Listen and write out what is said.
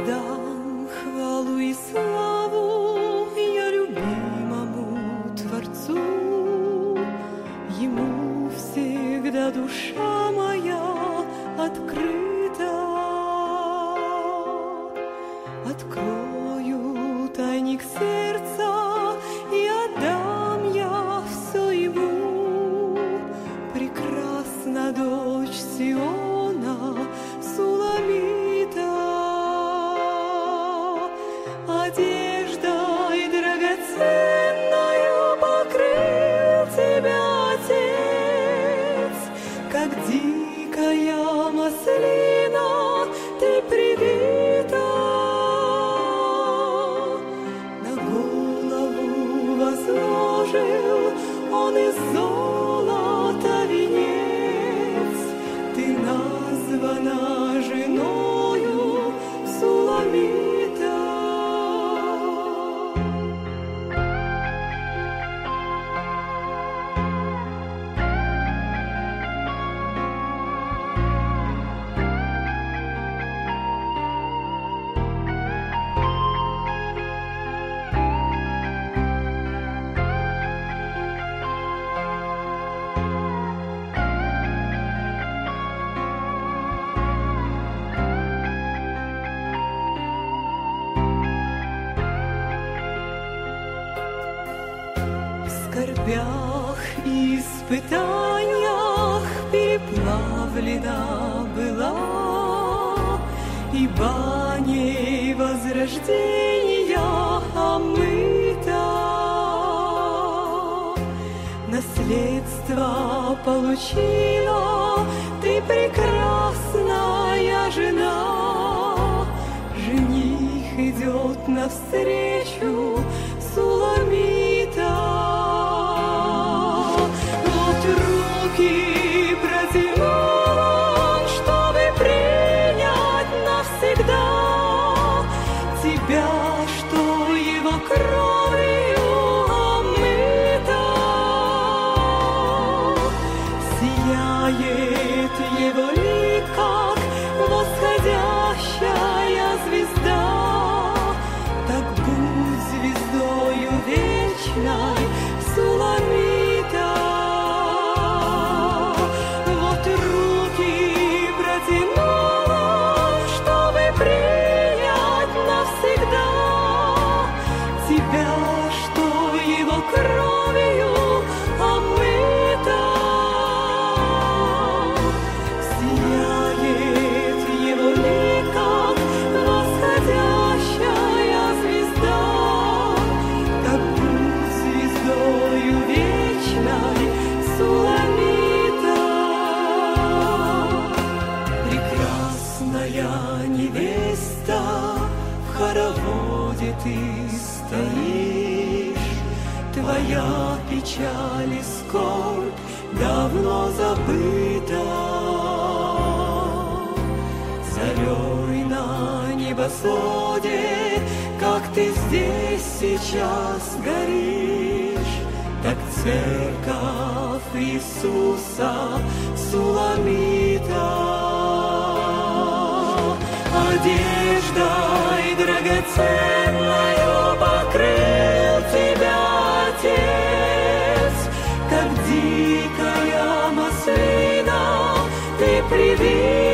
Воздам хвалу и славу я любимому Творцу, Ему всегда душа моя открыта. Открою тайник сердца и отдам я все Ему. Прекрасна дочь Сиона, Суламита. Одеждой драгоценною покрыл тебя Отец, как дикая маслина ты привита. На голову возложил Он из золота венец, ты названа женою Суламита. В скорбях и испытаниях переплавлена была, и баней возрождения омыта. Наследство получила ты, прекрасная жена, жених идет навстречу, Суламита. Вот руки протянул Он, чтобы принять навсегда тебя, что Его кровью омыта. Сияет Его лик, как восходящая звезда. Так будь звездою вечной, Суламита. Вот руки протянул Он, чтобы принять навсегда тебя, что Его кровью омыта. Сияет Его лик, как восходящая звезда. Так будь звездою вечной, Суламита. Прекрасная невеста, в хороводе ты стоишь, твоя печаль и скорбь давно забыта. Зарей на небосводе, как ты здесь сейчас горишь, так церковь Иисуса, Суламита. Одеждой драгоценною покрыл тебя Отец, как дикая маслина ты привита.